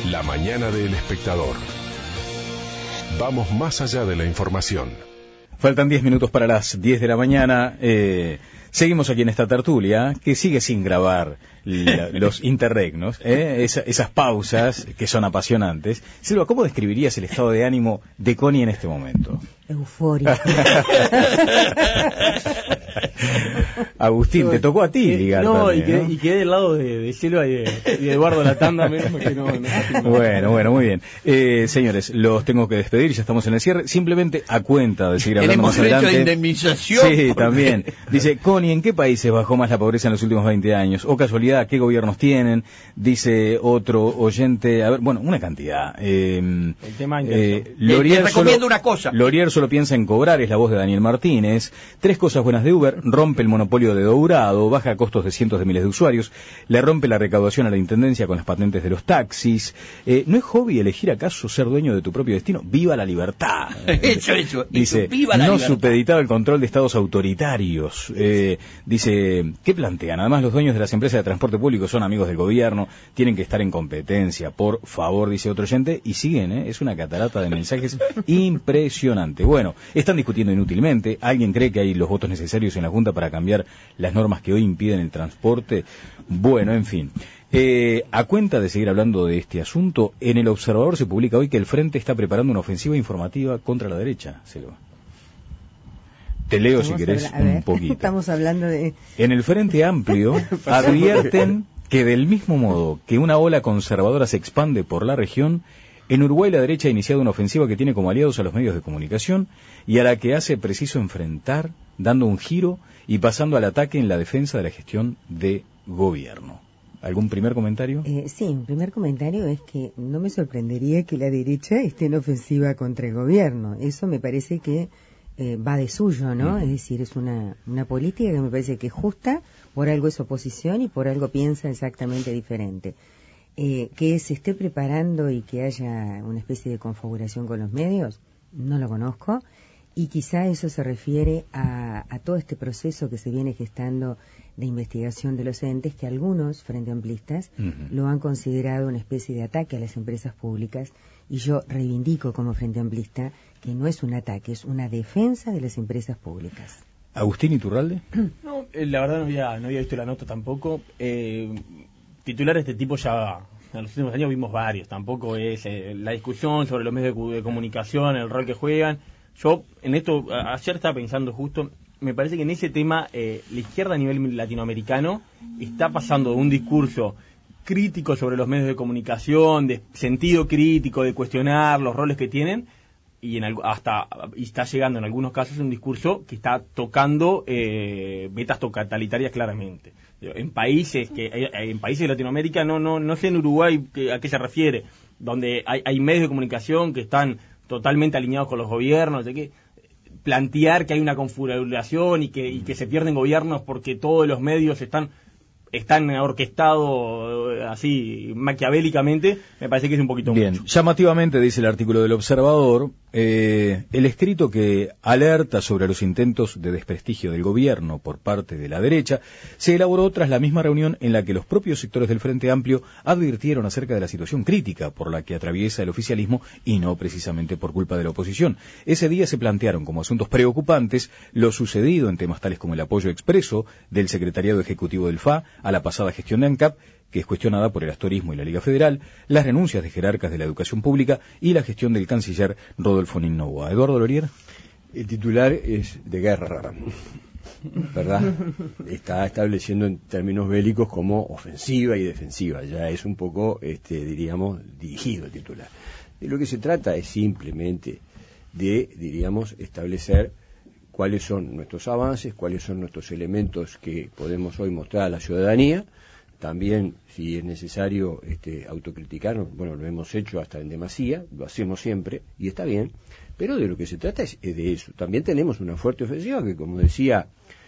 La mañana del Espectador. Vamos más allá de la información. Faltan 10 minutos para las 10 de la mañana. Seguimos aquí en esta tertulia, que sigue sin grabar los interregnos, esas pausas que son apasionantes. Silva, ¿cómo describirías el estado de ánimo de Connie en este momento? Eufórico. Agustín, te tocó a ti ligar también, ¿no? Y quedé del lado de Silva y de Eduardo Latanda, menos que no. Bueno, muy bien. Señores, los tengo que despedir, ya estamos en el cierre. Simplemente a cuenta de seguir hablando más adelante. Tenemos derecho a indemnización. Sí, también. Dice, Connie, ¿en qué países bajó más la pobreza en los últimos 20 años? O casualidad, ¿qué gobiernos dice otro oyente. A ver, bueno, una cantidad. El tema te recomiendo una cosa. Lorier solo piensa en cobrar, es la voz de Daniel Martínez. 3 cosas buenas de Uber: rompe el monopolio de Dourado, baja costos de cientos de miles de usuarios, le rompe la recaudación a la Intendencia con las patentes de los taxis. ¿No es hobby elegir acaso ser dueño de tu propio destino? ¡Viva la libertad! Eso. Dice, Viva la libertad. supeditado el control de estados autoritarios. Dice, ¿qué plantean? Además, los dueños de las empresas de transporte público son amigos del gobierno, tienen que estar en competencia, por favor, dice otro oyente, y siguen, es una catarata de mensajes impresionante. Bueno, están discutiendo inútilmente. ¿Alguien cree que hay los votos necesarios en la Junta para cambiar las normas que hoy impiden el transporte? Bueno, en fin. A cuenta de seguir hablando de este asunto, en El Observador se publica hoy que el Frente está preparando una ofensiva informativa contra la derecha. Te leo si querés un poquito. Estamos hablando de... En el Frente Amplio advierten que del mismo modo que una ola conservadora se expande por la región, en Uruguay la derecha ha iniciado una ofensiva que tiene como aliados a los medios de comunicación y a la que hace preciso enfrentar, dando un giro y pasando al ataque en la defensa de la gestión de gobierno. ¿Algún primer comentario? Sí, un primer comentario es que no me sorprendería que la derecha esté en ofensiva contra el gobierno. Eso me parece que va de suyo, ¿no? Es decir, es una política que me parece que es justa, por algo es oposición y por algo piensa exactamente diferente. Que se esté preparando y que haya una especie de configuración con los medios, no lo conozco, y quizá eso se refiere a todo este proceso que se viene gestando de investigación de los entes, que algunos frente amplistas lo han considerado una especie de ataque a las empresas públicas, y yo reivindico como frente amplista que no es un ataque, es una defensa de las empresas públicas. ¿Agustín Iturralde? No, la verdad no había visto la nota tampoco. Titulares de este tipo ya en los últimos años vimos varios. Tampoco es la discusión sobre los medios de comunicación, el rol que juegan. Yo en esto ayer estaba pensando justo, me parece que en ese tema la izquierda a nivel latinoamericano está pasando de un discurso crítico sobre los medios de comunicación, de sentido crítico, de cuestionar los roles que tienen, y está llegando en algunos casos un discurso que está tocando vetas totalitarias claramente. En países de Latinoamérica, no sé en Uruguay a qué se refiere, donde hay medios de comunicación que están totalmente alineados con los gobiernos, de que plantear que hay una confabulación y que se pierden gobiernos porque todos los medios están orquestados así maquiavélicamente, me parece que es un poquito bien mucho. Llamativamente, dice el artículo del Observador, el escrito que alerta sobre los intentos de desprestigio del gobierno por parte de la derecha se elaboró tras la misma reunión en la que los propios sectores del Frente Amplio advirtieron acerca de la situación crítica por la que atraviesa el oficialismo y no precisamente por culpa de la oposición. Ese día se plantearon como asuntos preocupantes lo sucedido en temas tales como el apoyo expreso del Secretariado Ejecutivo del FA a la pasada gestión de ANCAP, que es cuestionada por el astorismo y la Liga Federal, las renuncias de jerarcas de la educación pública y la gestión del canciller Rodolfo Ninnoa. Eduardo Lorier. El titular es de guerra, ¿verdad? Está estableciendo en términos bélicos como ofensiva y defensiva. Ya es un poco, diríamos, dirigido el titular. De lo que se trata es simplemente de, diríamos, establecer cuáles son nuestros avances, cuáles son nuestros elementos que podemos hoy mostrar a la ciudadanía. También, si es necesario autocriticarnos, bueno, lo hemos hecho hasta en demasía, lo hacemos siempre, y está bien, pero de lo que se trata es de eso. También tenemos una fuerte ofensiva que, como decía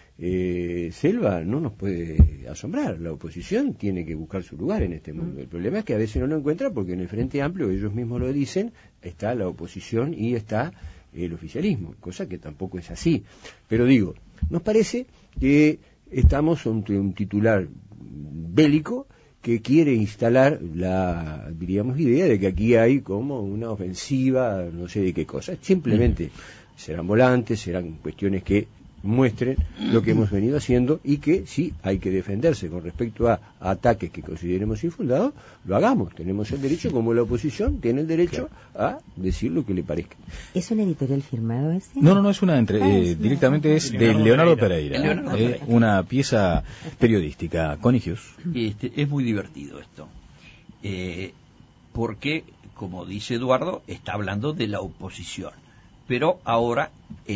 Selva, no nos puede asombrar. La oposición tiene que buscar su lugar en este mundo. El problema es que a veces no lo encuentra porque en el Frente Amplio, ellos mismos lo dicen, está la oposición y está el oficialismo, cosa que tampoco es así. Pero digo, nos parece que estamos ante un titular bélico que quiere instalar la, diríamos, idea de que aquí hay como una ofensiva, no sé de qué cosa. Simplemente serán volantes, serán cuestiones que muestren lo que hemos venido haciendo y que si hay que defenderse con respecto a ataques que consideremos infundados, lo hagamos. Tenemos el derecho, como la oposición tiene el derecho a decir lo que le parezca. ¿Es un editorial firmado ese? No, es una directamente es de Leonardo Pereira, una pieza periodística. Connie Hughes. Es muy divertido esto, porque, como dice Eduardo, está hablando de la oposición, pero ahora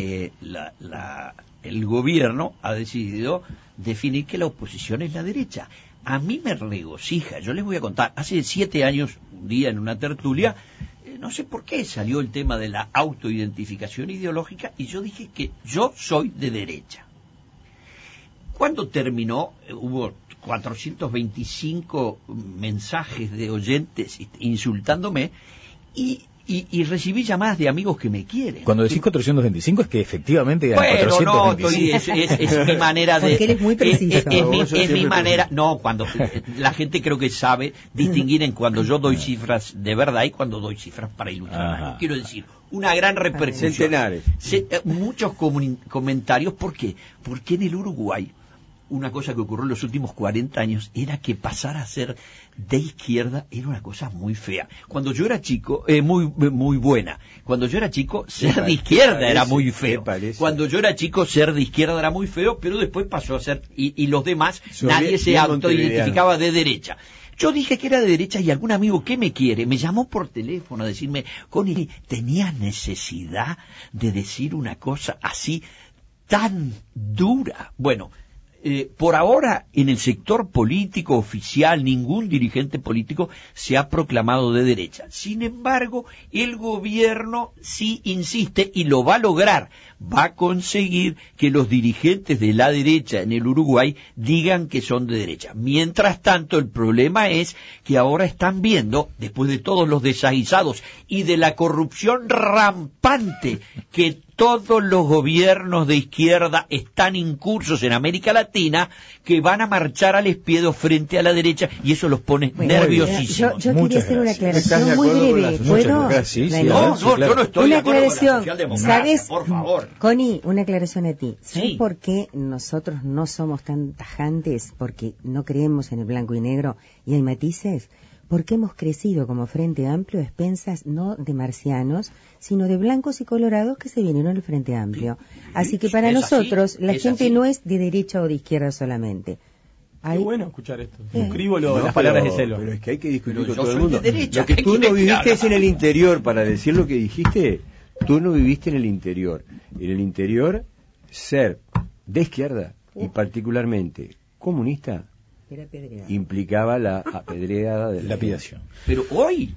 el gobierno ha decidido definir que la oposición es la derecha. A mí me regocija, yo les voy a contar, hace 7 años, un día en una tertulia, no sé por qué salió el tema de la autoidentificación ideológica y yo dije que yo soy de derecha. Cuando terminó, hubo 425 mensajes de oyentes insultándome y recibí llamadas de amigos que me quieren. Cuando decís 425 es que efectivamente eran 425. Es mi manera de... Porque eres muy preciso. Es mi manera... No, cuando la gente creo que sabe distinguir en cuando yo doy cifras de verdad y cuando doy cifras para ilustrar. Quiero decir, una gran repercusión. Centenares. Muchos comentarios. ¿Por qué? Porque en el Uruguay una cosa que ocurrió en los últimos 40 años era que pasar a ser de izquierda era una cosa muy fea. Cuando yo era chico, muy buena. Cuando yo era chico, ser de izquierda era muy feo. Cuando yo era chico, ser de izquierda era muy feo, pero después pasó a ser, y los demás, nadie se autoidentificaba de derecha. Yo dije que era de derecha y algún amigo que me quiere me llamó por teléfono a decirme, Connie, ¿tenías necesidad de decir una cosa así tan dura? Bueno, por ahora, en el sector político oficial, ningún dirigente político se ha proclamado de derecha. Sin embargo, el gobierno sí insiste y lo va a lograr. Va a conseguir que los dirigentes de la derecha en el Uruguay digan que son de derecha. Mientras tanto, el problema es que ahora están viendo, después de todos los desaguisados y de la corrupción rampante que todos los gobiernos de izquierda están incursos en América Latina, que van a marchar al espiedo frente a la derecha y eso los pone nerviosísimos. Yo quería hacer una aclaración muy breve. ¿Puedo? Yo no estoy de acuerdo con la socialdemocracia, ¿sabes? por favor. Connie, una aclaración a ti. ¿Sabes Sí. por qué nosotros no somos tan tajantes? Porque no creemos en el blanco y negro y hay matices. Porque hemos crecido como Frente Amplio a expensas no de marcianos, sino de blancos y colorados que se vinieron al Frente Amplio. Así que para nosotros la gente no es de derecha o de izquierda solamente. Qué bueno escuchar esto. Suscribo las palabras de Celo. Pero es que hay que discutir con yo todo el soy mundo. de derecha, Lo que ¿qué tú no quiere que viviste haga? es en el interior, para decir lo que dijiste, tú no viviste en el interior. En el interior, ser de izquierda y particularmente comunista implicaba la apedreada de la Lapidación. Pero hoy...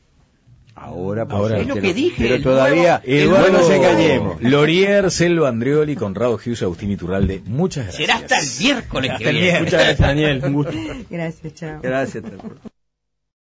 Ahora es lo que dije. Pero el todavía, nuevo- no nos engañemos. Lorier, Selva Andreoli, Conrado Hughes, Agustín Iturralde, muchas gracias. Será hasta el miércoles que viene. Muchas gracias, Daniel. Un gusto. Gracias, chao. Gracias.